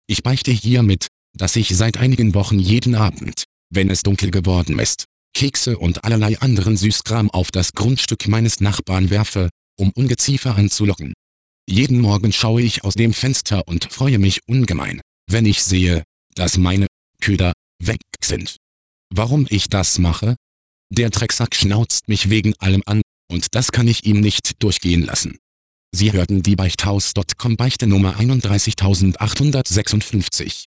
Ich beichte hiermit, dass ich seit einigen Wochen jeden Abend, wenn es dunkel geworden ist, Kekse und allerlei anderen Süßkram auf das Grundstück meines Nachbarn werfe, um Ungeziefer anzulocken. Jeden Morgen schaue ich aus dem Fenster und freue mich ungemein, wenn ich sehe, dass meine Köder weg sind. Warum ich das mache? Der Drecksack schnauzt mich wegen allem an, und das kann ich ihm nicht durchgehen lassen. Sie hörten die Beichthaus.com Beichte Nummer 31856.